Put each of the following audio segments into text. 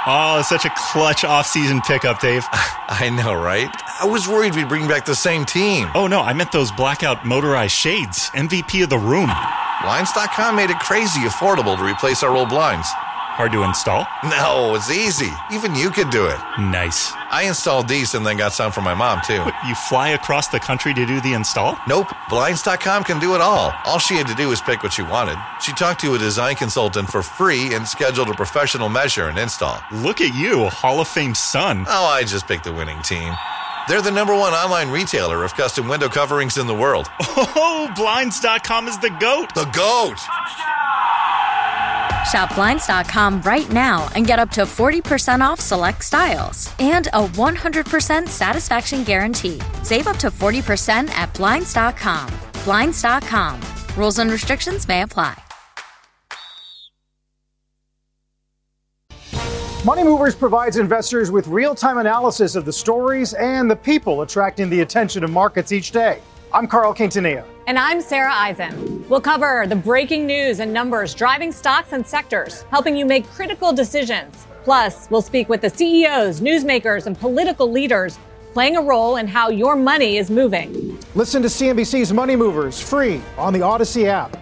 Oh, such a clutch off-season pickup, Dave. I know, right? I was worried we'd bring back the same team. Oh, no, I meant those blackout motorized shades. MVP of the room. Blinds.com made it crazy affordable to replace our old blinds. Hard to install? No, it's easy. Even you could do it. Nice. I installed these and then got some for my mom, too. What, you fly across the country to do the install? Nope. Blinds.com can do it all. All she had to do was pick what she wanted. She talked to a design consultant for free and scheduled a professional measure and install. Look at you, Hall of Fame son. Oh, I just picked the winning team. They're the #1 online retailer of custom window coverings in the world. Oh, Blinds.com is the GOAT. The GOAT! Shop Blinds.com right now and get up to 40% off select styles and a 100% satisfaction guarantee. Save up to 40% at Blinds.com. Blinds.com. Rules and restrictions may apply. Money Movers provides investors with real-time analysis of the stories and the people attracting the attention of markets each day. I'm Carl Quintanilla. And I'm Sarah Eisen. We'll cover the breaking news and numbers driving stocks and sectors, helping you make critical decisions. Plus, we'll speak with the CEOs, newsmakers, and political leaders playing a role in how your money is moving. Listen to CNBC's Money Movers free on the Odyssey app.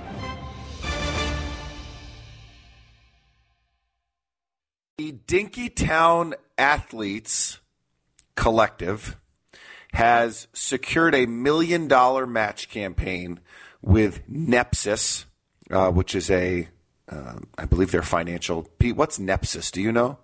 The Dinkytown Athletes Collective has secured a $1 million match campaign with Nepsis, which is I believe they're financial. Pete, what's Nepsis? Do you know?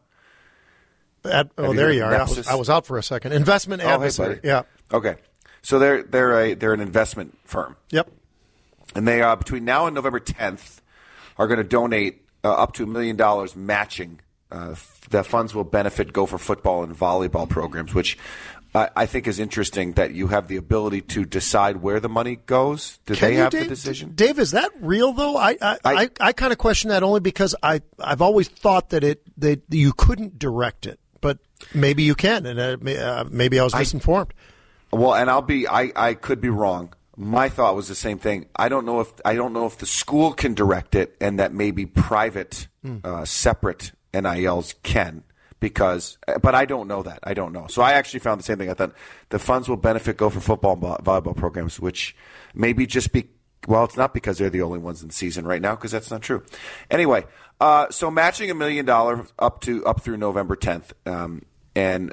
There you are. I was out for a second. Investment advisory. Hey, yeah. Okay. So they're an investment firm. Yep. And they between now and November 10th are going to donate up to $1 million matching. The funds will benefit Gopher football and volleyball programs, which I think is interesting that you have the ability to decide where the money goes. Do they have the decision? Dave, is that real, though? I kind of question that only because I've always thought that you couldn't direct it, but maybe you can, and maybe I was misinformed. Well, and I could be wrong. My thought was the same thing. I don't know if the school can direct it, and that maybe private, separate NILs can. But I don't know that. I don't know. So I actually found the same thing. I thought the funds will benefit Gopher football and volleyball programs, which maybe just it's not because they're the only ones in the season right now, because that's not true. Anyway, so matching $1 million up through November 10th. And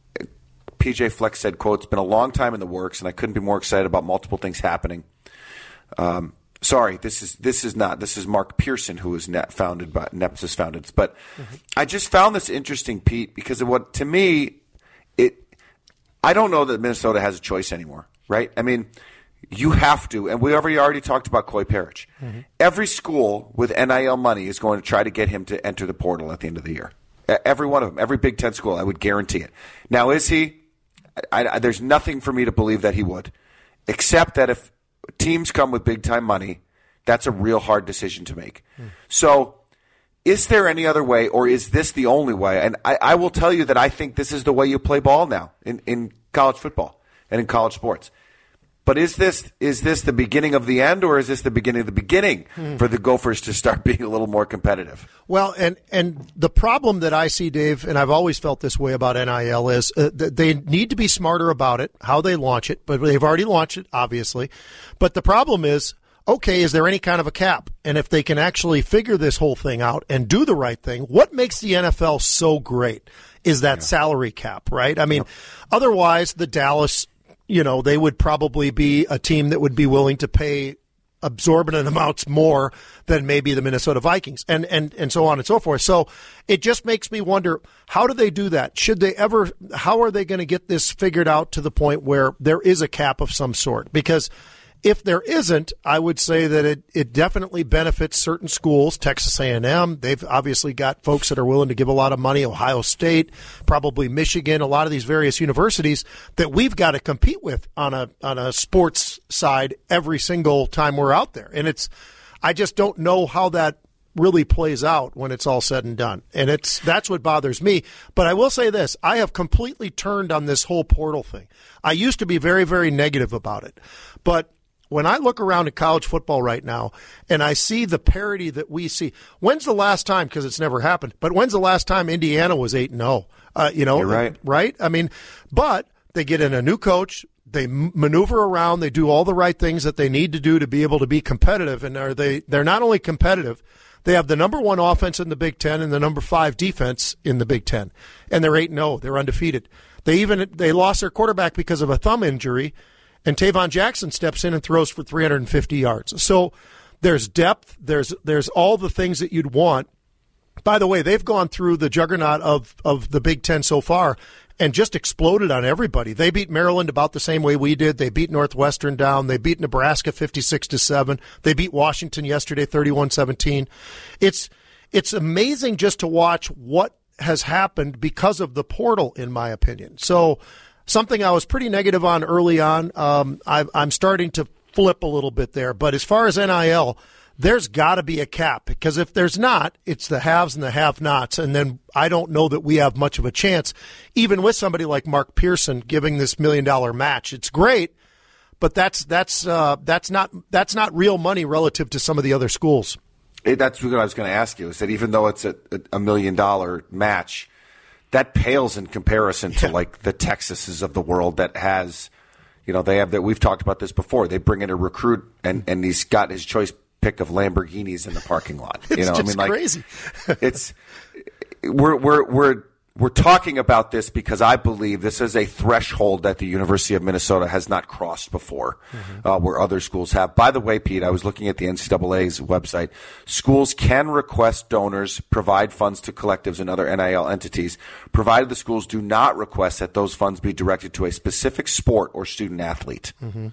PJ Fleck said, quote, "It's been a long time in the works, and I couldn't be more excited about multiple things happening." Sorry, this is Mark Pearson, who is Nepsis founded. But I just found this interesting, Pete, because of what, to me, I don't know that Minnesota has a choice anymore, right? I mean, you have to, and we already talked about Coy Parrish. Mm-hmm. Every school with NIL money is going to try to get him to enter the portal at the end of the year. Every one of them, every Big Ten school, I would guarantee it. Now, is he? There's nothing for me to believe that he would, except that if teams come with big-time money, that's a real hard decision to make. So is there any other way, or is this the only way? And I will tell you that I think this is the way you play ball now in college football and in college sports. But is this the beginning of the end, or is this the beginning of the beginning for the Gophers to start being a little more competitive? Well, and the problem that I see, Dave, and I've always felt this way about NIL, is they need to be smarter about it, how they launch it. But they've already launched it, obviously. But the problem is, okay, is there any kind of a cap? And if they can actually figure this whole thing out and do the right thing, what makes the NFL so great is that salary cap, right? I mean, otherwise the Dallas, they would probably be a team that would be willing to pay exorbitant amounts more than maybe the Minnesota Vikings and so on and so forth. So it just makes me wonder, how do they do that? How are they going to get this figured out to the point where there is a cap of some sort? Because if there isn't, I would say that it definitely benefits certain schools. Texas A&M, they've obviously got folks that are willing to give a lot of money. Ohio State, probably Michigan, a lot of these various universities that we've got to compete with on a sports side every single time we're out there. And I just don't know how that really plays out when it's all said and done. And that's what bothers me. But I will say this, I have completely turned on this whole portal thing. I used to be very, very negative about it. But when I look around at college football right now and I see the parity that we see, when's the last time, because it's never happened, but when's the last time Indiana was 8-0? You're right. Right? I mean, but they get in a new coach, they maneuver around, they do all the right things that they need to do to be able to be competitive, and they're not only competitive, they have the number 1 offense in the Big Ten and the number 5 defense in the Big Ten, and they're 8-0. They're undefeated. They lost their quarterback because of a thumb injury, and Tavon Jackson steps in and throws for 350 yards. So there's depth. There's all the things that you'd want. By the way, they've gone through the juggernaut of the Big Ten so far and just exploded on everybody. They beat Maryland about the same way we did. They beat Northwestern down. They beat Nebraska 56-7. They beat Washington yesterday 31-17. It's amazing just to watch what has happened because of the portal, in my opinion. So something I was pretty negative on early on, I'm starting to flip a little bit there. But as far as NIL, there's got to be a cap, because if there's not, it's the haves and the have-nots, and then I don't know that we have much of a chance, even with somebody like Mark Pearson giving this $1 million match. It's great, but that's not real money relative to some of the other schools. That's what I was going to ask you, is that even though it's a $1 million match, that pales in comparison to like the Texases of the world that has, they have that. We've talked about this before. They bring in a recruit and he's got his choice pick of Lamborghinis in the parking lot. It's crazy. It's we're talking about this because I believe this is a threshold that the University of Minnesota has not crossed before, where other schools have. By the way, Pete, I was looking at the NCAA's website. Schools can request donors provide funds to collectives and other NIL entities, provided the schools do not request that those funds be directed to a specific sport or student athlete.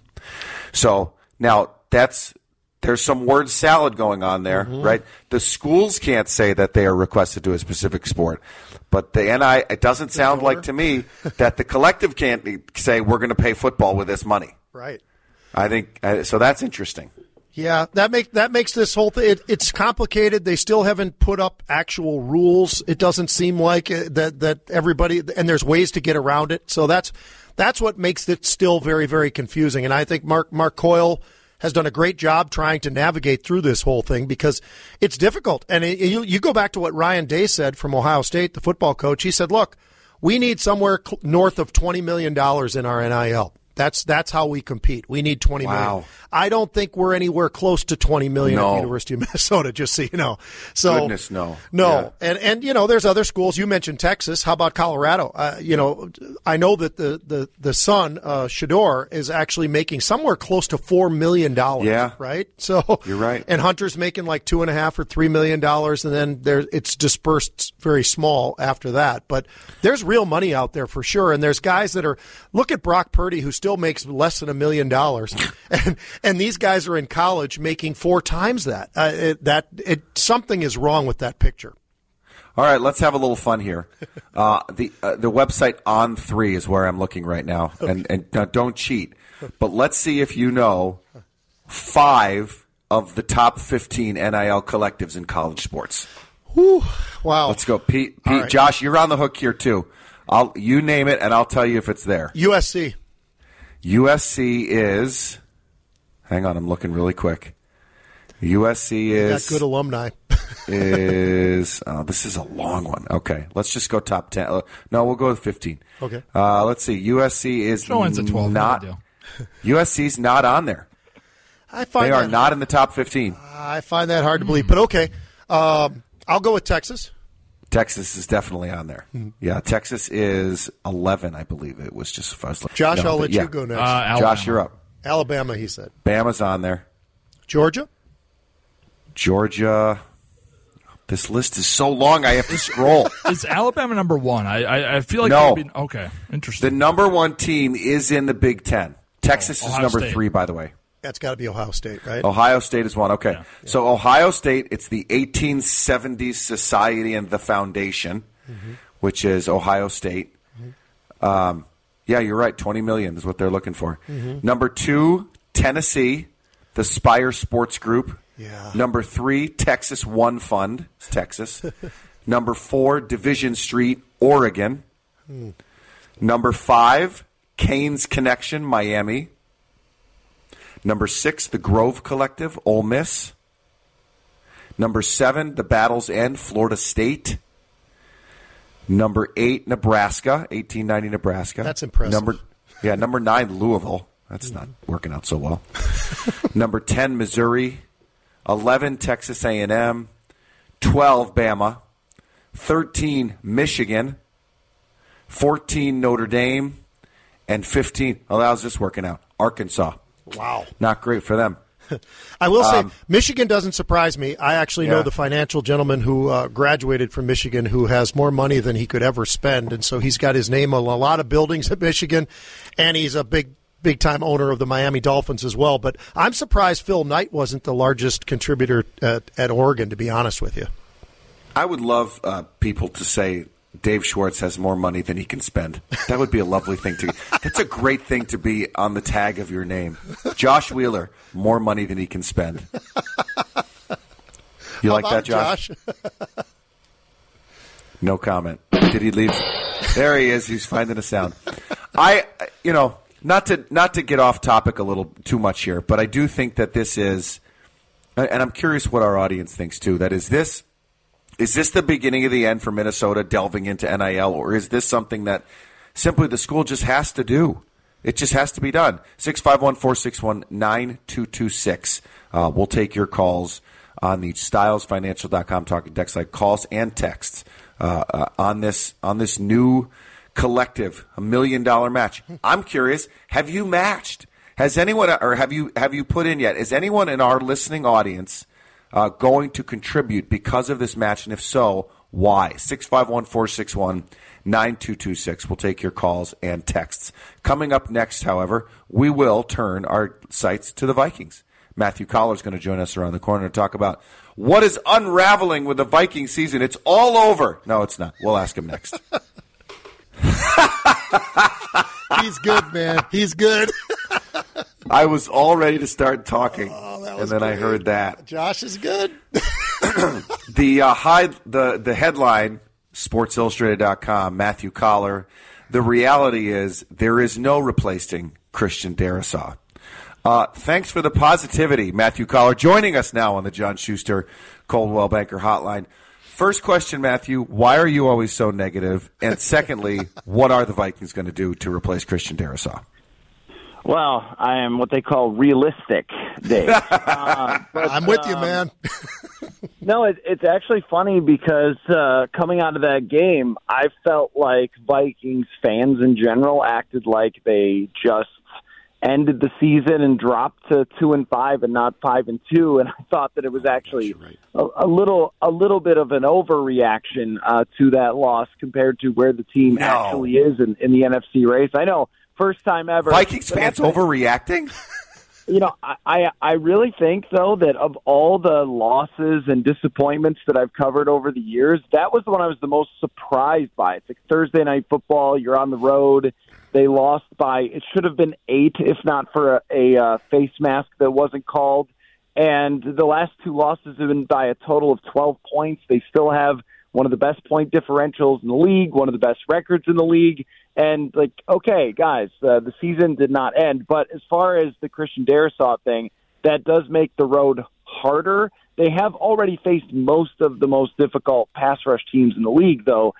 So now there's some word salad going on there, right? The schools can't say that they are requested to a specific sport, but it doesn't sound like to me that the collective can't say we're going to pay football with this money. Right. I think so. That's interesting. Yeah, that makes this whole thing. It's complicated. They still haven't put up actual rules. It doesn't seem like that everybody, and there's ways to get around it. So that's what makes it still very, very confusing. And I think Mark Coyle has done a great job trying to navigate through this whole thing, because it's difficult. And you go back to what Ryan Day said from Ohio State, the football coach. He said, look, we need somewhere north of $20 million in our NIL. That's how we compete. We need $20 million. I don't think we're anywhere close to $20 million at the University of Minnesota, just so you know. So, goodness, no. Yeah. And there's other schools. You mentioned Texas. How about Colorado? I know that the son, Shedeur, is actually making somewhere close to $4 million. Yeah. Right? So you're right. And Hunter's making like $2.5 or $3 million, and then it's dispersed very small after that. But there's real money out there for sure. And there's guys that look at Brock Purdy, who still makes less than $1 million. And these guys are in college making 4 times that. Something is wrong with that picture. All right, let's have a little fun here. The website On3 is where I'm looking right now, and don't cheat. But let's see if you know 5 of the top 15 NIL collectives in college sports. Whew, wow! Let's go, Pete. Right. Josh, you're on the hook here too. You name it, and I'll tell you if it's there. USC. USC is. Hang on, I'm looking really quick. USC is. Got good alumni. This is a long one. Okay, let's just go top 10. No, we'll go with 15. Okay. Let's see. USC is not. USC's not on there. They are not in the top 15. I find that hard to believe, but okay. I'll go with Texas. Texas is definitely on there. Yeah, Texas is 11, I believe. It was just Josh, I'll let you go next. Josh, you're up. Alabama, he said. Bama's on there. Georgia. This list is so long, I have to scroll. Is Alabama number 1? I feel like no. Okay, interesting. The number 1 team is in the Big Ten. Texas is number 3, by the way. That's got to be Ohio State, right? Ohio State is 1. Okay. Yeah. So Ohio State, it's the 1870s Society and the Foundation, which is Ohio State. Yeah, you're right. $20 million is what they're looking for. Number 2, Tennessee, the Spire Sports Group. Yeah. Number 3, Texas One Fund. It's Texas. Number 4, Division Street, Oregon. Number 5, Canes Connection, Miami. Number 6, the Grove Collective, Ole Miss. Number 7, the Battles End, Florida State. Number 8, Nebraska, 1890 Nebraska. That's impressive. Number 9, Louisville. That's not working out so well. Number 10, Missouri. 11, Texas A&M. 12, Bama. 13, Michigan. 14, Notre Dame. And 15, how's this working out? Arkansas. Wow. Not great for them. I will say, Michigan doesn't surprise me. I actually know the financial gentleman who graduated from Michigan who has more money than he could ever spend, and so he's got his name on a lot of buildings at Michigan, and he's a big-time owner of the Miami Dolphins as well. But I'm surprised Phil Knight wasn't the largest contributor at Oregon, to be honest with you. I would love people to say Dave Schwartz has more money than he can spend. That would be a lovely thing to. That's a great thing to be on the tag of your name. Josh Wheeler, more money than he can spend. You How like that, Josh? No comment. Did he leave? There he is. He's finding a sound. Not to get off topic a little too much here, but I do think that this is, and I'm curious what our audience thinks too. That is this. Is this the beginning of the end for Minnesota delving into NIL, or is this something that simply the school just has to do? It just has to be done. 651-461-9226. We'll take your calls on the StylesFinancial.com talking text like calls and texts on this new collective $1 million match. I'm curious, have you matched? Has anyone, or have you put in yet? Is anyone in our listening audience going to contribute because of this match? And if so, why? 651-461-9226. We'll take your calls and texts. Coming up next, however, we will turn our sights to the Vikings. Matthew Collar is going to join us around the corner to talk about what is unraveling with the Viking season. It's all over. No, it's not. We'll ask him next. He's good, man. He's good. I was all ready to start talking, and then I heard that. Josh is good. The headline, SportsIllustrated.com, Matthew Collar. The reality is there is no replacing Christian Darrisaw. Thanks for the positivity, Matthew Collar, joining us now on the John Schuster Coldwell Banker Hotline. First question, Matthew, why are you always so negative? And secondly, what are the Vikings going to do to replace Christian Darrisaw? Well, I am what they call realistic, Dave. I'm with you, man. No, it's actually funny because coming out of that game, I felt like Vikings fans in general acted like they just ended the season and dropped to 2-5 and not 5-2, and I thought that it was actually a little bit of an overreaction to that loss compared to where the team actually is in the NFC race. I know, first time ever. Vikings fans overreacting? You know, I really think, though, that of all the losses and disappointments that I've covered over the years, that was the one I was the most surprised by. It's like Thursday Night Football, you're on the road. They lost by, it should have been 8, if not for a face mask that wasn't called. And the last 2 losses have been by a total of 12 points. They still have one of the best point differentials in the league, one of the best records in the league. And, like, okay, guys, the season did not end. But as far as the Christian Darrisaw thing, that does make the road harder. They have already faced most of the most difficult pass rush teams in the league, though.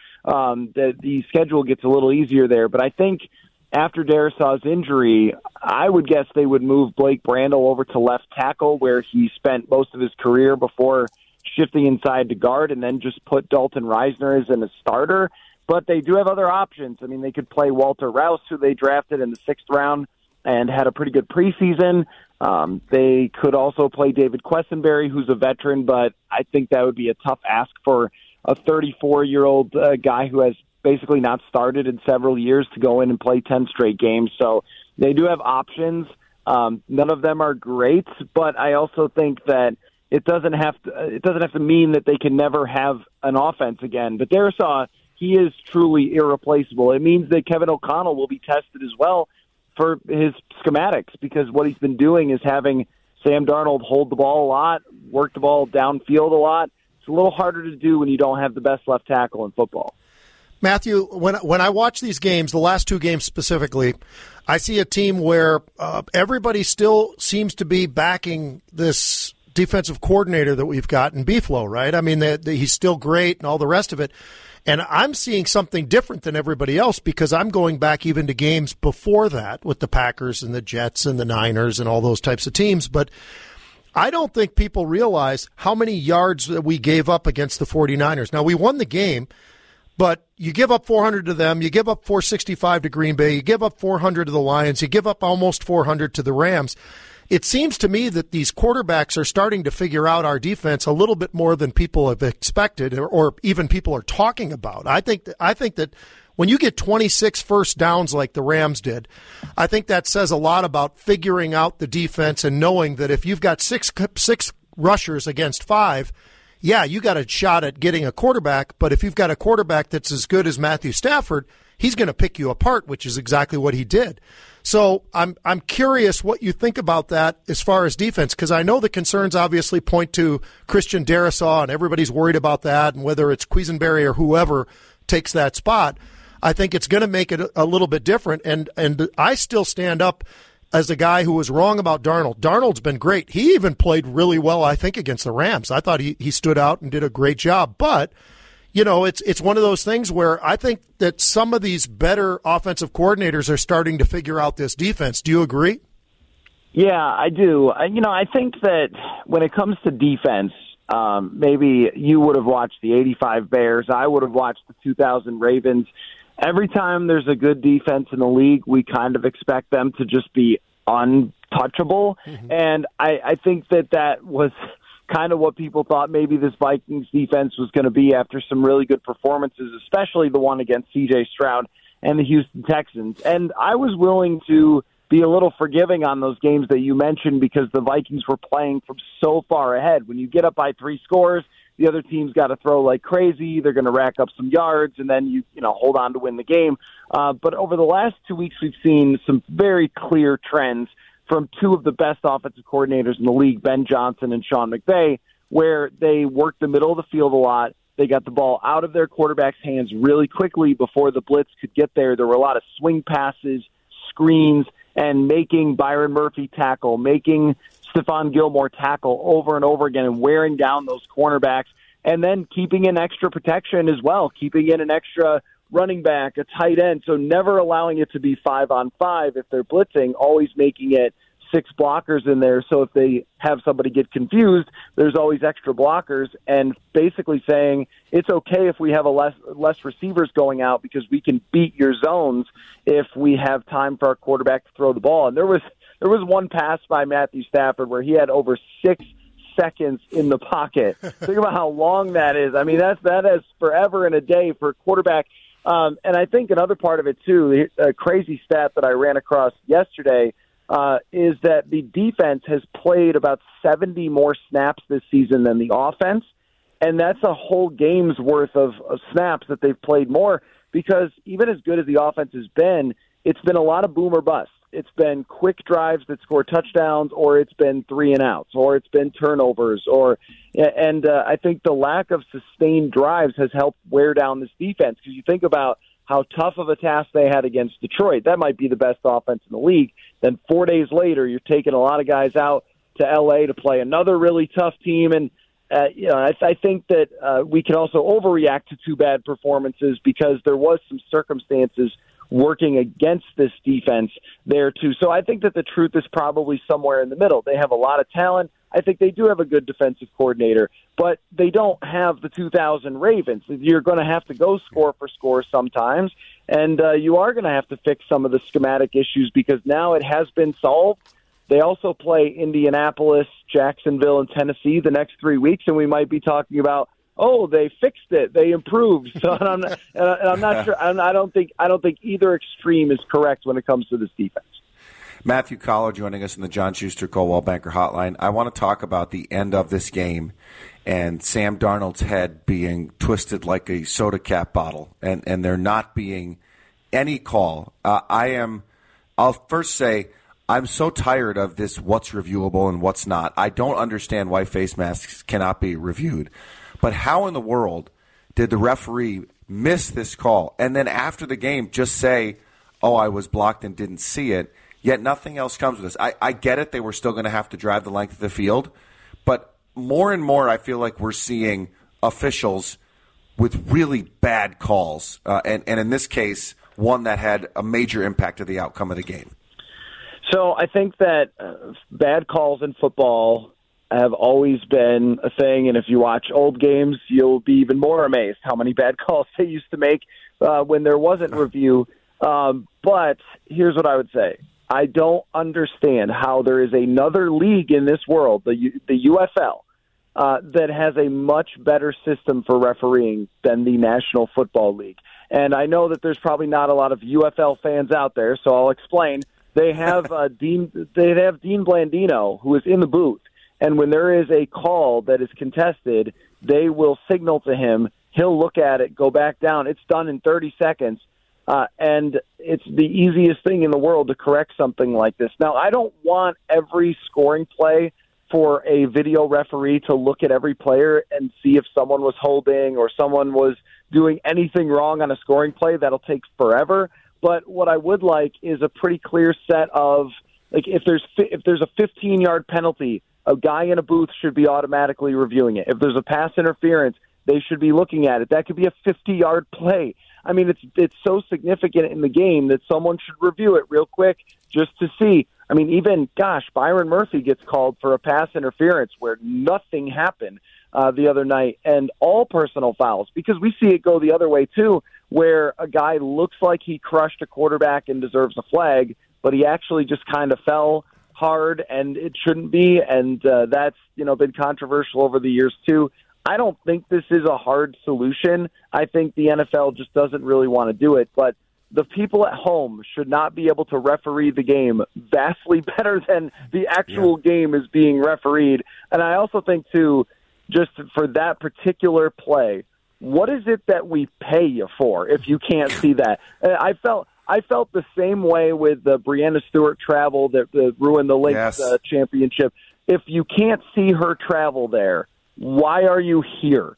The schedule gets a little easier there. But I think after Darrisaw's injury, I would guess they would move Blake Brandel over to left tackle, where he spent most of his career before shifting inside to guard, and then just put Dalton Reisner as a starter. But they do have other options. I mean, they could play Walter Rouse, who they drafted in the 6th round and had a pretty good preseason. They could also play David Quessenberry, who's a veteran, but I think that would be a tough ask for a 34-year-old guy who has basically not started in several years to go in and play 10 straight games. So they do have options. None of them are great, but I also think that it doesn't have to mean that they can never have an offense again. But Darrisaw, he is truly irreplaceable. It means that Kevin O'Connell will be tested as well for his schematics, because what he's been doing is having Sam Darnold hold the ball a lot, work the ball downfield a lot. It's a little harder to do when you don't have the best left tackle in football. Matthew, when I watch these games, the last two games specifically, I see a team where everybody still seems to be backing this defensive coordinator that we've got in Buffalo, right? I mean, he's still great and all the rest of it. And I'm seeing something different than everybody else because I'm going back even to games before that with the Packers and the Jets and the Niners and all those types of teams. But I don't think people realize how many yards that we gave up against the 49ers. Now, we won the game, but you give up 400 to them, you give up 465 to Green Bay, you give up 400 to the Lions, you give up almost 400 to the Rams. It seems to me that these quarterbacks are starting to figure out our defense a little bit more than people have expected or even people are talking about. I think that when you get 26 first downs like the Rams did, I think that says a lot about figuring out the defense and knowing that if you've got six rushers against 5, yeah, you got a shot at getting a quarterback, but if you've got a quarterback that's as good as Matthew Stafford, he's going to pick you apart, which is exactly what he did. So I'm curious what you think about that as far as defense, because I know the concerns obviously point to Christian Darrisaw, and everybody's worried about that, and whether it's Quisenberry or whoever takes that spot, I think it's going to make it a little bit different. And I still stand up as a guy who was wrong about Darnold. Darnold's been great. He even played really well, I think, against the Rams. I thought he stood out and did a great job. But you know, it's one of those things where I think that some of these better offensive coordinators are starting to figure out this defense. Do you agree? Yeah, I do. I think that when it comes to defense, maybe you would have watched the 85 Bears. I would have watched the 2000 Ravens. Every time there's a good defense in the league, we kind of expect them to just be untouchable. Mm-hmm. And I think that was kind of what people thought maybe this Vikings defense was going to be after some really good performances, especially the one against C.J. Stroud and the Houston Texans. And I was willing to be a little forgiving on those games that you mentioned because the Vikings were playing from so far ahead. When you get up by 3 scores, the other team's got to throw like crazy. They're going to rack up some yards, and then you hold on to win the game. But over the last 2 weeks, we've seen some very clear trends from 2 of the best offensive coordinators in the league, Ben Johnson and Sean McVay, where they worked the middle of the field a lot. They got the ball out of their quarterback's hands really quickly before the blitz could get there. There were a lot of swing passes, screens, and making Byron Murphy tackle, making Stephon Gilmore tackle over and over again and wearing down those cornerbacks, and then keeping in extra protection as well, keeping in an extra running back, a tight end, so never allowing it to be 5-on-5 if they're blitzing, always making it 6 blockers in there, so if they have somebody get confused, there's always extra blockers, and basically saying it's okay if we have less receivers going out because we can beat your zones if we have time for our quarterback to throw the ball. And there was one pass by Matthew Stafford where he had over 6 seconds in the pocket. Think about how long that is. I mean, that is forever and a day for a quarterback. And I think another part of it, too, a crazy stat that I ran across yesterday, is that the defense has played about 70 more snaps this season than the offense, and that's a whole game's worth of snaps that they've played more because even as good as the offense has been, it's been a lot of boom or bust. It's been quick drives that score touchdowns, or it's been 3-and-outs, or it's been turnovers, and I think the lack of sustained drives has helped wear down this defense because you think about how tough of a task they had against Detroit. That might be the best offense in the league. Then 4 days later, you're taking a lot of guys out to L.A. to play another really tough team. And, I think that we can also overreact to 2 bad performances because there was some circumstances working against this defense there, too. So I think that the truth is probably somewhere in the middle. They have a lot of talent. I think they do have a good defensive coordinator, but they don't have the 2000 Ravens. You're going to have to go score for score sometimes, and you are going to have to fix some of the schematic issues because now it has been solved. They also play Indianapolis, Jacksonville, and Tennessee the next 3 weeks, and we might be talking about, oh, they fixed it, they improved. So I'm not sure. I don't think either extreme is correct when it comes to this defense. Matthew Collar joining us in the John Schuster Coldwell Banker Hotline. I want to talk about the end of this game and Sam Darnold's head being twisted like a soda cap bottle and there not being any call. I'll first say I'm so tired of this what's reviewable and what's not. I don't understand why face masks cannot be reviewed. But how in the world did the referee miss this call, and then after the game just say, oh, I was blocked and didn't see it, yet nothing else comes with this. I get it. They were still going to have to drive the length of the field, but more and more I feel like we're seeing officials with really bad calls, and in this case, one that had a major impact to the outcome of the game. So I think that bad calls in football have always been a thing, and if you watch old games, you'll be even more amazed how many bad calls they used to make when there wasn't review. But here's what I would say. I don't understand how there is another league in this world, the UFL, that has a much better system for refereeing than the National Football League. And I know that there's probably not a lot of UFL fans out there, so I'll explain. They have Dean Blandino, who is in the booth, and when there is a call that is contested, they will signal to him. He'll look at it, go back down. It's done in 30 seconds, and it's the easiest thing in the world to correct something like this. Now, I don't want every scoring play for a video referee to look at every player and see if someone was holding or someone was doing anything wrong on a scoring play. That'll take forever. But what I would like is a pretty clear set of, like, if there's a 15-yard penalty, a guy in a booth should be automatically reviewing it. If there's a pass interference, they should be looking at it. That could be a 50-yard play. I mean, it's so significant in the game that someone should review it real quick just to see. I mean, even, Byron Murphy gets called for a pass interference where nothing happened the other night, and all personal fouls, because we see it go the other way, too, where a guy looks like he crushed a quarterback and deserves a flag, but he actually just kind of fell hard, and it shouldn't be, and that's been controversial over the years, too. I don't think this is a hard solution. I think the NFL just doesn't really want to do it, but the people at home should not be able to referee the game vastly better than the actual game is being refereed. And I also think, too, just for that particular play, what is it that we pay you for if you can't see that? I felt the same way with the Breanna Stewart travel that ruined the Lynx championship. If you can't see her travel there, why are you here?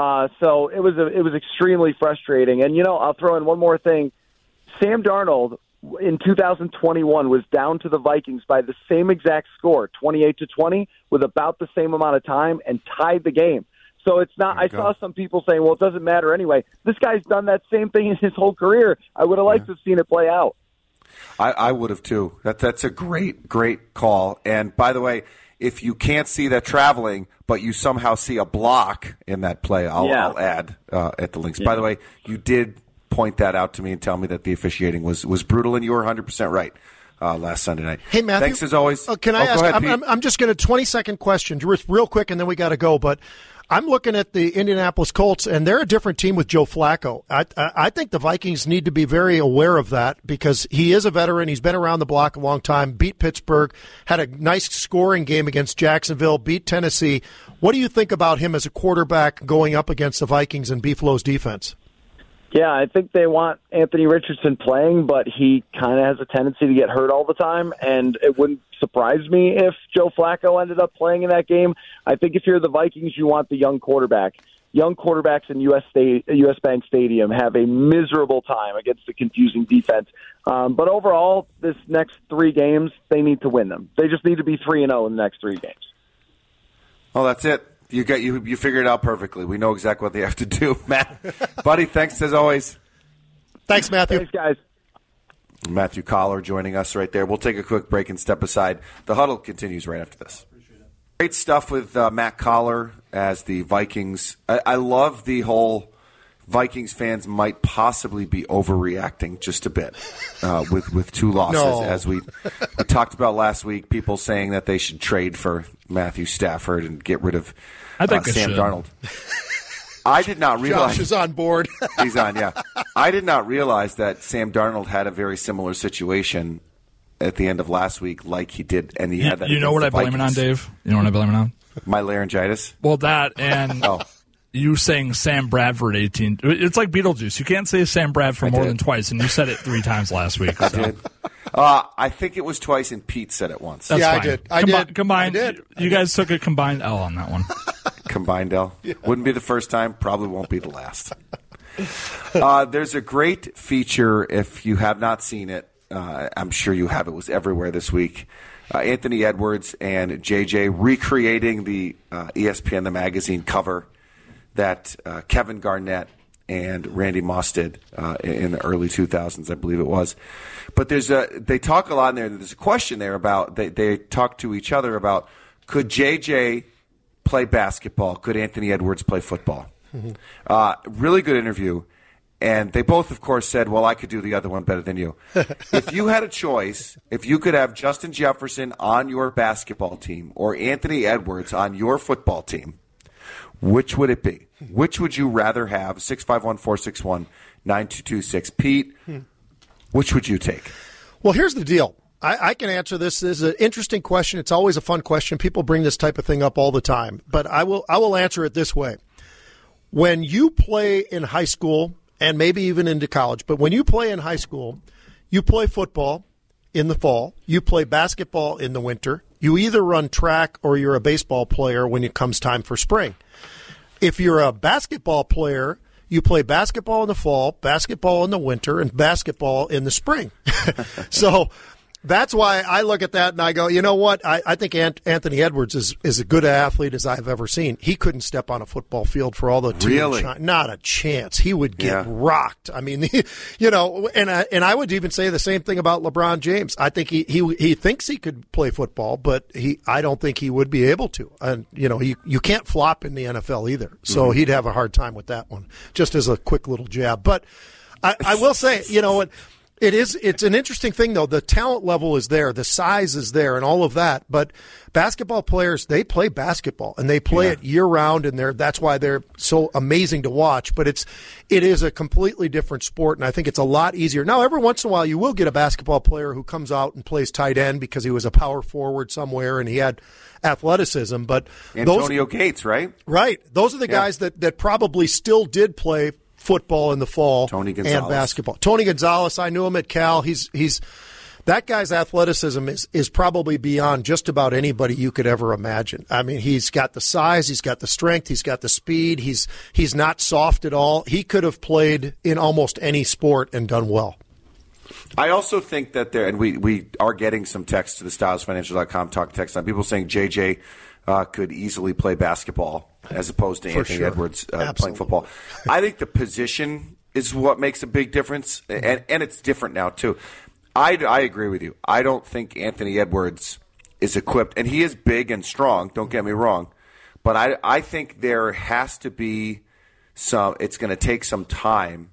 So it was extremely frustrating. And, I'll throw in one more thing. Sam Darnold in 2021 was down to the Vikings by the same exact score, 28-20, with about the same amount of time, and tied the game. So it's not. I saw some people saying, "Well, it doesn't matter anyway." This guy's done that same thing in his whole career. I would have liked to have seen it play out. I would have too. That's a great call. And by the way, if you can't see that traveling, but you somehow see a block in that play, I'll add at the links. Yeah. By the way, you did point that out to me and tell me that the officiating was brutal, and you were 100% right last Sunday night. Hey, Matthew. Thanks as always. Can I ask? Ahead, I'm just going to 20-second question, real quick, and then we got to go. But I'm looking at the Indianapolis Colts, and they're a different team with Joe Flacco. I think the Vikings need to be very aware of that because he is a veteran. He's been around the block a long time, beat Pittsburgh, had a nice scoring game against Jacksonville, beat Tennessee. What do you think about him as a quarterback going up against the Vikings and Buffalo's defense? Yeah, I think they want Anthony Richardson playing, but he kind of has a tendency to get hurt all the time, and it wouldn't surprise me if Joe Flacco ended up playing in that game. I think if you're the Vikings, you want the young quarterback. Young quarterbacks in US Bank Stadium have a miserable time against the confusing defense. But overall, this next 3 games, they need to win them. They just need to be 3-0 in the next 3 games. Well, that's it. You figured it out perfectly. We know exactly what they have to do, Matt. Buddy, thanks as always. Thanks, Matthew. Thanks, guys. Matthew Collar joining us right there. We'll take a quick break and step aside. The Huddle continues right after this. Great stuff with Matt Collar as the Vikings. I love the whole Vikings fans might possibly be overreacting just a bit with 2 losses. No. As we talked about last week, people saying that they should trade for Matthew Stafford and get rid of Sam Darnold. I did not realize. Josh is on board. He's on, yeah. I did not realize that Sam Darnold had a very similar situation at the end of last week, like he did, and he had that. You know what I blame it on, Dave? You know what I blame it on? My laryngitis. Well, that and you saying Sam Bradford 18. It's like Beetlejuice. You can't say Sam Bradford more than twice, and you said it 3 times last week. I did. I think it was twice, and Pete said it once. That's fine. I did. Combined. I did. You guys took a combined L on that one. Combined L. Yeah. Wouldn't be the first time. Probably won't be the last. There's a great feature, if you have not seen it, I'm sure you have. It was everywhere this week. Anthony Edwards and JJ recreating the ESPN The Magazine cover that Kevin Garnett and Randy Moss did in the early 2000s, I believe it was. But they talk a lot in there. There's a question there about, they talk to each other about, could JJ play basketball? Could Anthony Edwards play football? Mm-hmm. Really good interview. And they both, of course, said, well, I could do the other one better than you. If you had a choice, if you could have Justin Jefferson on your basketball team or Anthony Edwards on your football team, which would it be? Which would you rather have? 651-461-9226. Pete, which would you take? Well, here's the deal. I can answer this. This is an interesting question. It's always a fun question. People bring this type of thing up all the time. But I will answer it this way. When you play in high school, and maybe even into college, but when you play in high school, you play football in the fall, you play basketball in the winter, you either run track or you're a baseball player when it comes time for spring. If you're a basketball player, you play basketball in the fall, basketball in the winter, and basketball in the spring. So that's why I look at that and I go, you know what? I think Anthony Edwards is as good an athlete as I've ever seen. He couldn't step on a football field for all the really? Not a chance. He would get rocked. I mean, you know, and I would even say the same thing about LeBron James. I think he thinks he could play football, but I don't think he would be able to. And you know, you can't flop in the NFL either. So he'd have a hard time with that one. Just as a quick little jab. But I will say, you know what? It's an interesting thing, though. The talent level is there. The size is there and all of that. But basketball players, they play basketball, and they play it year-round, and that's why they're so amazing to watch. But it is a completely different sport, and I think it's a lot easier. Now, every once in a while, you will get a basketball player who comes out and plays tight end because he was a power forward somewhere and he had athleticism. But Antonio Gates, right? Right. Those are the guys that probably still did play football in the fall Tony Gonzalez. And basketball. Tony Gonzalez, I knew him at Cal. He's that guy's athleticism is probably beyond just about anybody you could ever imagine. I mean, he's got the size, he's got the strength, he's got the speed. He's not soft at all. He could have played in almost any sport and done well. I also think that there, and we are getting some text to the StylesFinancial.com talk text on people saying JJ could easily play basketball as opposed to Anthony Edwards playing football. I think the position is what makes a big difference, and it's different now too. I agree with you. I don't think Anthony Edwards is equipped, and he is big and strong, don't get me wrong, but I think there has to be it's going to take some time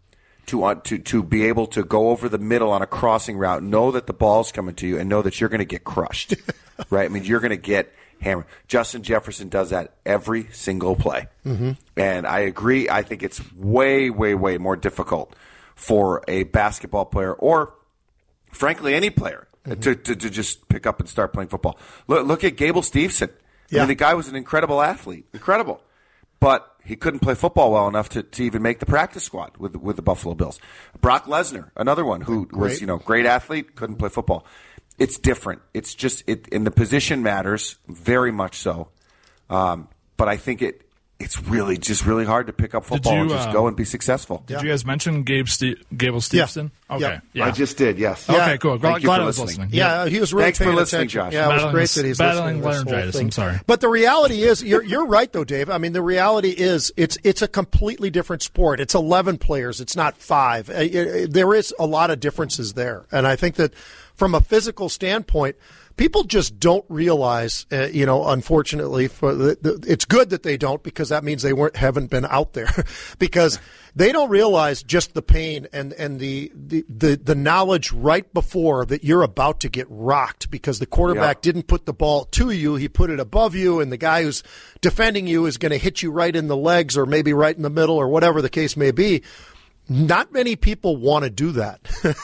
to be able to go over the middle on a crossing route, know that the ball's coming to you, and know that you're going to get crushed, right? I mean, you're going to get hammer. Justin Jefferson does that every single play. Mm-hmm. And I agree. I think it's way, way, way more difficult for a basketball player or, frankly, any player to just pick up and start playing football. Look at Gable Steveson. I mean, the guy was an incredible athlete. Incredible. But he couldn't play football well enough to even make the practice squad with the Buffalo Bills. Brock Lesnar, another one who was, great athlete, couldn't play football. It's different. It's just and the position matters very much so. But I think it's really just really hard to pick up football and just go and be successful. Did you guys mention Gable Steveson? Yeah. Okay. Yeah. I just did. Yes. Okay. Cool. Glad I was listening. Yeah, he was really Thanks for paying listening, attention. Josh. Yeah, it was great that he's battling listening to this laryngitis. whole thing. I'm sorry. But the reality is, you're right though, Dave. I mean, the reality is it's a completely different sport. It's 11 players. It's not 5. There is a lot of differences there, and I think that from a physical standpoint, people just don't realize, unfortunately, it's good that they don't, because that means they haven't been out there, because they don't realize just the pain and the knowledge right before that you're about to get rocked because the quarterback didn't put the ball to you, he put it above you, and the guy who's defending you is going to hit you right in the legs or maybe right in the middle or whatever the case may be. Not many people want to do that.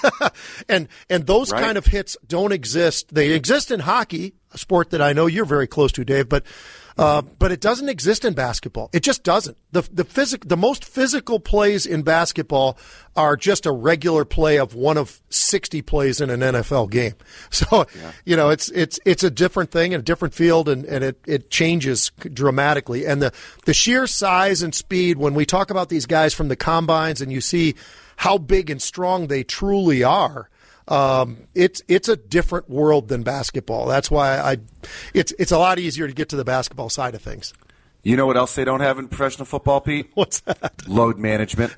and those kind of hits don't exist. They exist in hockey, a sport that I know you're very close to, Dave, but But it doesn't exist in basketball. It just doesn't. The most physical plays in basketball are just a regular play of one of 60 plays in an NFL game. So, it's a different thing and a different field, and it changes dramatically. And the sheer size and speed, when we talk about these guys from the combines and you see how big and strong they truly are, it's a different world than basketball. That's why it's a lot easier to get to the basketball side of things. You know what else they don't have in professional football, Pete? What's that? Load management.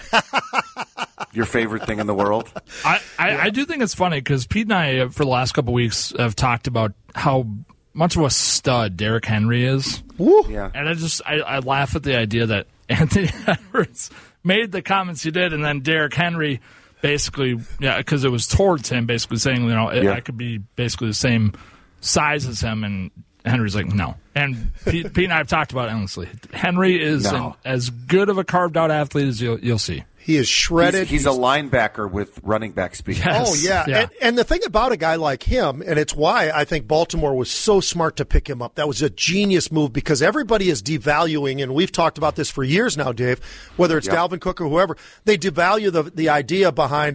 Your favorite thing in the world. I do think it's funny because Pete and I, for the last couple of weeks, have talked about how much of a stud Derrick Henry is. Woo. Yeah. And I laugh at the idea that Anthony Edwards made the comments he did, and then Derrick Henry basically, because it was towards him, basically saying, I could be basically the same size as him, and Henry's like, no. And Pete and I have talked about it endlessly. Henry is as good of a carved-out athlete as you'll see. He is shredded. He's a linebacker with running back speed. Yes. Oh, yeah. And the thing about a guy like him, and it's why I think Baltimore was so smart to pick him up, that was a genius move because everybody is devaluing, and we've talked about this for years now, Dave, whether it's Dalvin Cook or whoever, they devalue the idea behind,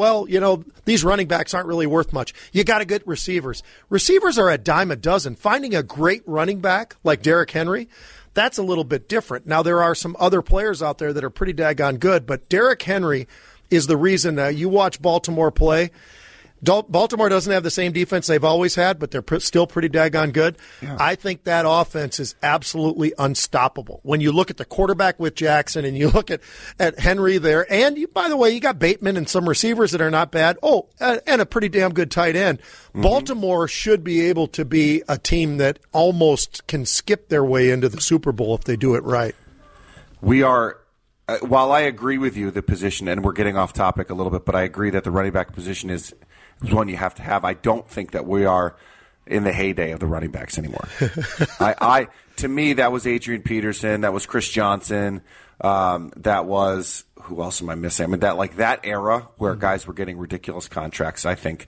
these running backs aren't really worth much. You got to get receivers. Receivers are a dime a dozen. Finding a great running back like Derrick Henry, that's a little bit different. Now, there are some other players out there that are pretty daggone good, but Derrick Henry is the reason you watch Baltimore play. Baltimore doesn't have the same defense they've always had, but they're still pretty daggone good. Yeah. I think that offense is absolutely unstoppable. When you look at the quarterback with Jackson and you look at Henry there, and by the way, you got Bateman and some receivers that are not bad. Oh, and a pretty damn good tight end. Mm-hmm. Baltimore should be able to be a team that almost can skip their way into the Super Bowl if they do it right. We are, while I agree with you, the position, and we're getting off topic a little bit, but I agree that the running back position is one you have to have. I don't think that we are in the heyday of the running backs anymore. To me, that was Adrian Peterson, that was Chris Johnson, that was, who else am I missing? I mean, that era where guys were getting ridiculous contracts, I think,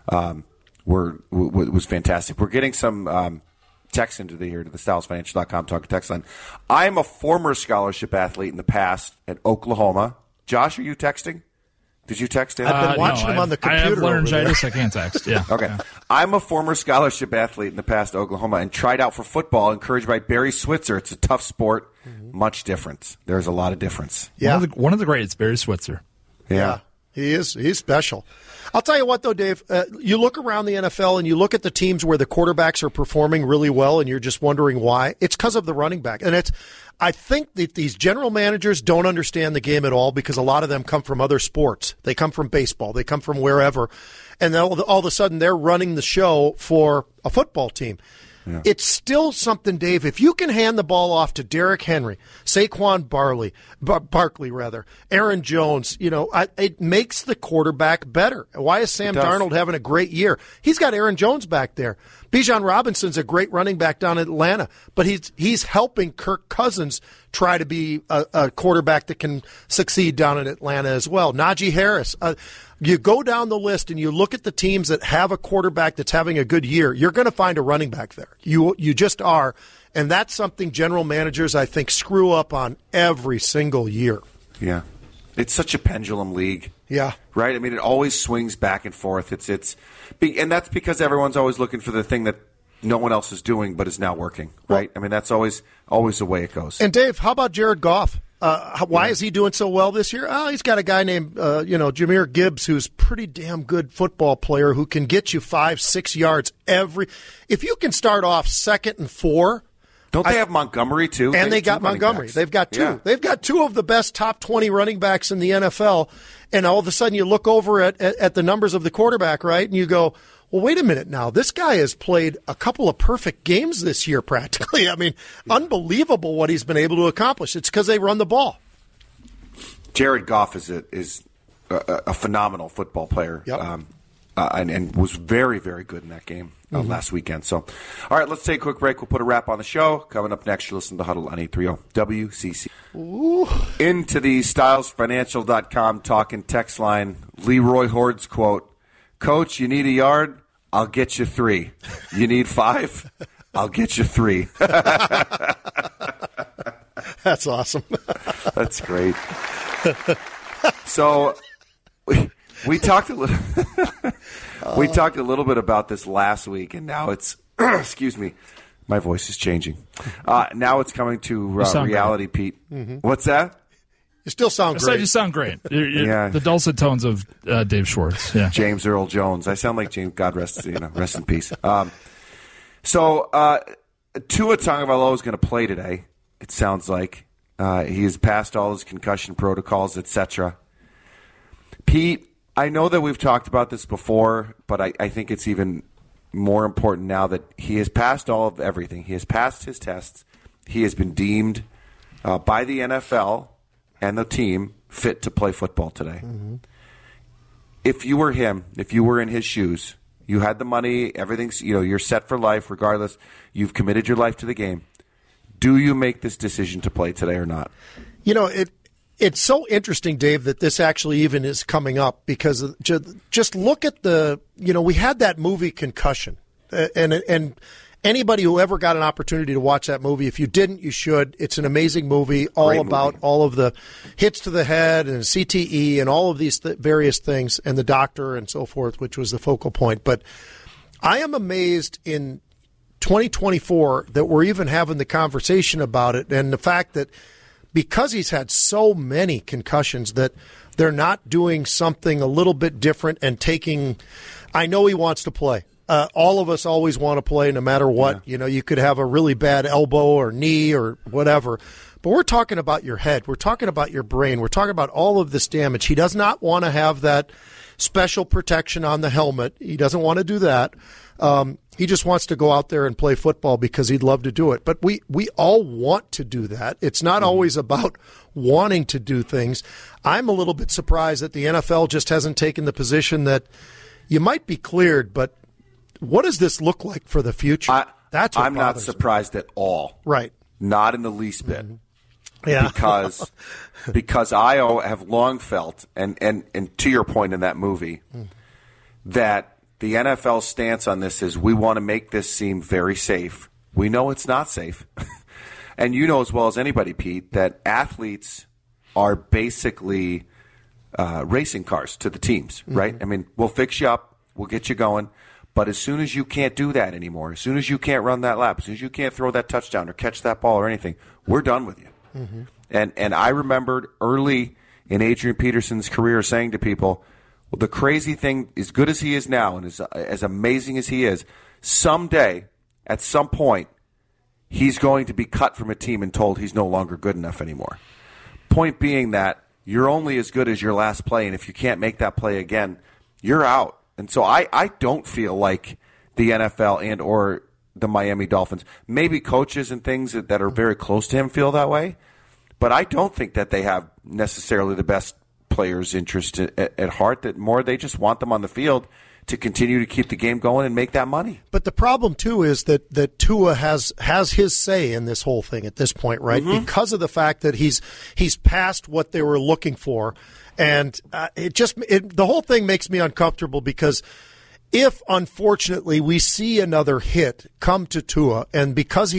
was fantastic. We're getting some text into to the StylesFinancial.com talking text line. I'm a former scholarship athlete in the past at Oklahoma. Josh, are you texting? Did you text in? I've been watching him on the computer. I have laryngitis. I can't text. Yeah. Okay. Yeah. I'm a former scholarship athlete in the past at Oklahoma and tried out for football, encouraged by Barry Switzer. It's a tough sport. Mm-hmm. Much difference. There's a lot of difference. Yeah. One of the greats, Barry Switzer. Yeah. He is. He's special. I'll tell you what, though, Dave, you look around the NFL and you look at the teams where the quarterbacks are performing really well and you're just wondering why. It's because of the running back. And I think that these general managers don't understand the game at all because a lot of them come from other sports. They come from baseball. They come from wherever. And all of a sudden they're running the show for a football team. Yeah. It's still something, Dave, if you can hand the ball off to Derrick Henry, Saquon Barkley, Aaron Jones, it makes the quarterback better. Why is Sam Darnold having a great year? He's got Aaron Jones back there. Bijan Robinson's a great running back down in Atlanta, but he's helping Kirk Cousins try to be a quarterback that can succeed down in Atlanta as well. Najee Harris. You go down the list and you look at the teams that have a quarterback that's having a good year, you're going to find a running back there. You just are. And that's something general managers, I think, screw up on every single year. Yeah. It's such a pendulum league. Yeah. Right? I mean, it always swings back and forth. And that's because everyone's always looking for the thing that no one else is doing but is now working, right? I mean, that's always the way it goes. And, Dave, how about Jared Goff? Why is he doing so well this year? Oh, he's got a guy named, Jahmyr Gibbs, who's a pretty damn good football player who can get you 5-6 yards if you can start off 2nd and 4. Don't they have Montgomery, too? And they got Montgomery. They've got two. Yeah. They've got two of the best top 20 running backs in the NFL. And all of a sudden you look over at the numbers of the quarterback, right, and you go, well, wait a minute now. This guy has played a couple of perfect games this year practically. I mean, unbelievable what he's been able to accomplish. It's because they run the ball. Jared Goff is a phenomenal football player. Yep. And was very, very good in that game last weekend. So, all right, let's take a quick break. We'll put a wrap on the show. Coming up next, you'll listen to Huddle on 830 WCC. Ooh. Into the StylesFinancial.com talking text line. Leroy Horde's quote, "Coach, you need a yard? I'll get you 3. You need 5? I'll get you 3. That's awesome. That's great. So we talked a little. We talked a little bit about this last week, and now it's. Excuse me, my voice is changing. Now it's coming to reality, great. Pete. Mm-hmm. What's that? You still sound great. You sound great. You're the dulcet tones of Dave Schwartz. Yeah. James Earl Jones. I sound like James. God rest in peace. So Tua Tagovailoa is going to play today. It sounds like he has passed all his concussion protocols, etc. Pete, I know that we've talked about this before, but I think it's even more important now that he has passed all of everything. He has passed his tests. He has been deemed by the NFL and the team fit to play football today. Mm-hmm. If you were him, if you were in his shoes, you had the money, everything's, you're set for life regardless. You've committed your life to the game. Do you make this decision to play today or not? It's so interesting, Dave, that this actually even is coming up because just look at we had that movie Concussion, and anybody who ever got an opportunity to watch that movie, if you didn't, you should. It's an amazing movie, all about all of the hits to the head and CTE and all of these various things, and the doctor and so forth, which was the focal point. But I am amazed in 2024 that we're even having the conversation about it, and the fact that because he's had so many concussions that they're not doing something a little bit different and taking – I know he wants to play. All of us always want to play no matter what. Yeah. You could have a really bad elbow or knee or whatever. But we're talking about your head. We're talking about your brain. We're talking about all of this damage. He does not want to have that special protection on the helmet. He doesn't want to do that. He just wants to go out there and play football because he'd love to do it. But we all want to do that. It's not always about wanting to do things. I'm a little bit surprised that the NFL just hasn't taken the position that you might be cleared, but what does this look like for the future? That's what I'm not surprised at all. Right. Not in the least bit. Mm-hmm. Yeah. because I have long felt, and to your point in that movie, that the NFL's stance on this is we want to make this seem very safe. We know it's not safe. And you know as well as anybody, Pete, that athletes are basically racing cars to the teams, right? I mean, we'll fix you up, we'll get you going, but as soon as you can't do that anymore, as soon as you can't run that lap, as soon as you can't throw that touchdown or catch that ball or anything, we're done with you. Mm-hmm. And I remembered early in Adrian Peterson's career saying to people, well, the crazy thing, as good as he is now and as amazing as he is, someday, at some point, he's going to be cut from a team and told he's no longer good enough anymore. Point being that you're only as good as your last play, and if you can't make that play again, you're out. And so I don't feel like the NFL and or the Miami Dolphins, maybe coaches and things that are very close to him feel that way, but I don't think that they have necessarily the best players' interest at heart, that more they just want them on the field to continue to keep the game going and make that money. But the problem, too, is that Tua has his say in this whole thing at this point, right? Mm-hmm. Because of the fact that he's passed what they were looking for. And the whole thing makes me uncomfortable because if, unfortunately, we see another hit come to Tua, and because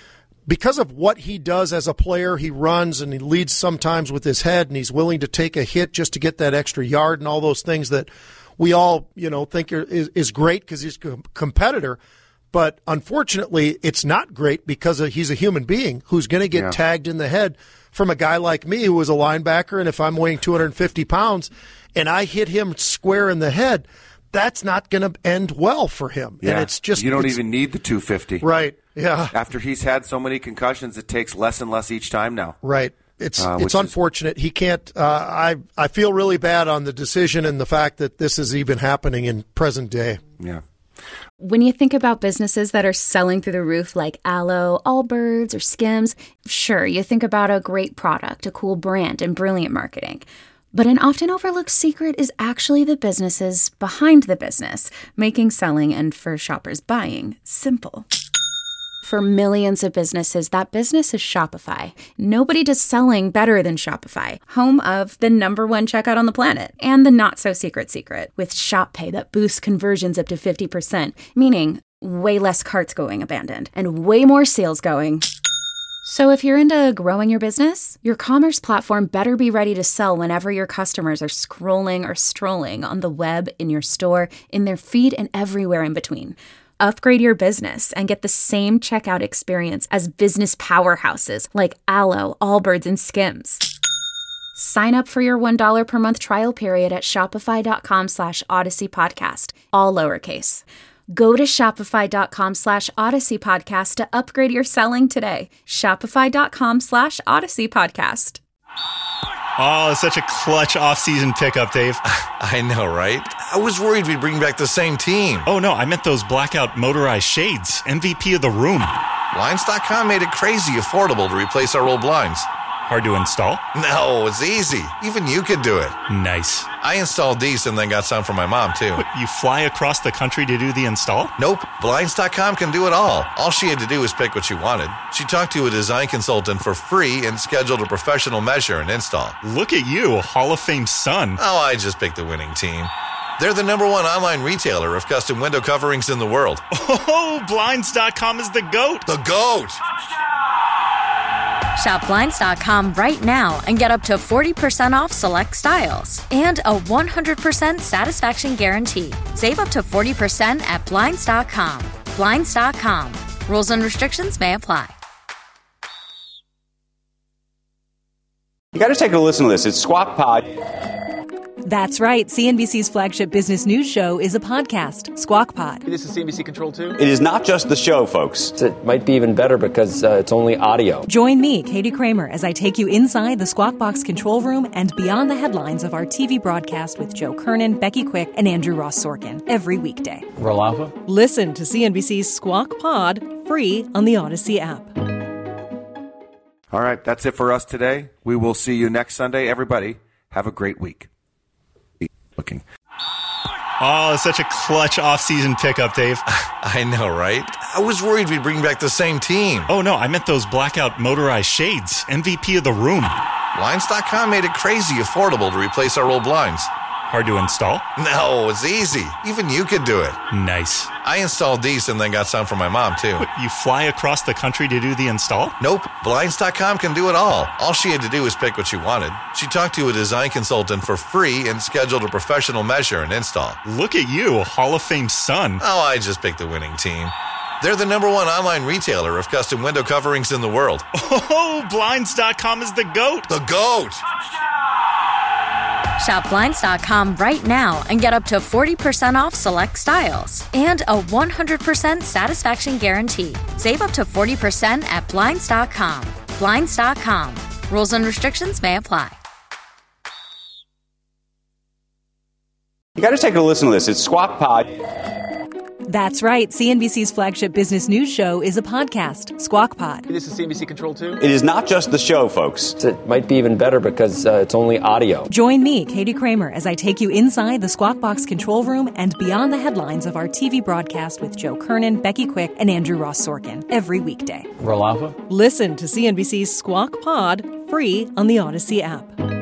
of what he does as a player, he runs and he leads sometimes with his head, and he's willing to take a hit just to get that extra yard and all those things that we all, think is great because he's a competitor. But unfortunately, it's not great because he's a human being who's going to get tagged in the head from a guy like me who was a linebacker, and if I'm weighing 250 pounds and I hit him square in the head, that's not going to end well for him. Yeah. And it's just you don't even need the 250. Right. Yeah. After he's had so many concussions, it takes less and less each time now. Right. It's unfortunate. He can't. I feel really bad on the decision and the fact that this is even happening in present day. Yeah. When you think about businesses that are selling through the roof like Aloe, Allbirds, or Skims, sure, you think about a great product, a cool brand, and brilliant marketing. But an often overlooked secret is actually the businesses behind the business, making selling and for shoppers buying simple. For millions of businesses, that business is Shopify. Nobody does selling better than Shopify, home of the #1 checkout on the planet, and the not-so-secret secret with Shop Pay that boosts conversions up to 50%, meaning way less carts going abandoned, and way more sales going. So if you're into growing your business, your commerce platform better be ready to sell whenever your customers are scrolling or strolling on the web, in your store, in their feed, and everywhere in between. Upgrade your business and get the same checkout experience as business powerhouses like Allo, Allbirds, and Skims. Sign up for your $1 per month trial period at shopify.com/Odyssey Podcast, all lowercase. Go to shopify.com/Odyssey Podcast to upgrade your selling today. Shopify.com/Odyssey Podcast. Oh, such a clutch off-season pickup, Dave. I know, right? I was worried we'd bring back the same team. Oh, no, I meant those blackout motorized shades. MVP of the room. Blinds.com made it crazy affordable to replace our old blinds. Hard to install? No, it's easy. Even you could do it. Nice. I installed these and then got some for my mom, too. What, you fly across the country to do the install? Nope. Blinds.com can do it all. All she had to do was pick what she wanted. She talked to a design consultant for free and scheduled a professional measure and install. Look at you, a Hall of Fame son. Oh, I just picked the winning team. They're the #1 online retailer of custom window coverings in the world. Oh, Blinds.com is the GOAT. The GOAT! Shop Blinds.com right now and get up to 40% off select styles and a 100% satisfaction guarantee. Save up to 40% at Blinds.com. Blinds.com. Rules and restrictions may apply. You got to take a listen to this. It's Squawk Pod. That's right. CNBC's flagship business news show is a podcast, Squawk Pod. This is CNBC Control 2? It is not just the show, folks. It might be even better because it's only audio. Join me, Katie Kramer, as I take you inside the Squawk Box control room and beyond the headlines of our TV broadcast with Joe Kernan, Becky Quick, and Andrew Ross Sorkin every weekday. Roll Alpha? Listen to CNBC's Squawk Pod free on the Odyssey app. All right, that's it for us today. We will see you next Sunday. Everybody, have a great week. Looking. Oh, such a clutch off-season pickup, Dave. I know, right? I was worried we'd bring back the same team. Oh, no, I meant those blackout motorized shades. MVP of the room. Blinds.com made it crazy affordable to replace our old blinds. Hard to install? No, it's easy. Even you could do it. Nice. I installed these and then got some for my mom, too. What, you fly across the country to do the install? Nope. Blinds.com can do it all. All she had to do was pick what she wanted. She talked to a design consultant for free and scheduled a professional measure and install. Look at you, a Hall of Fame son. Oh, I just picked the winning team. They're the #1 online retailer of custom window coverings in the world. Oh, Blinds.com is the GOAT. The GOAT! Shop Blinds.com right now and get up to 40% off select styles and a 100% satisfaction guarantee. Save up to 40% at Blinds.com. Blinds.com. Rules and restrictions may apply. You got to take a listen to this. It's Squawk Pod. That's right. CNBC's flagship business news show is a podcast, Squawk Pod. This is CNBC Control 2? It is not just the show, folks. It might be even better because it's only audio. Join me, Katie Kramer, as I take you inside the Squawk Box control room and beyond the headlines of our TV broadcast with Joe Kernan, Becky Quick, and Andrew Ross Sorkin every weekday. Roll Alpha? Listen to CNBC's Squawk Pod free on the Odyssey app.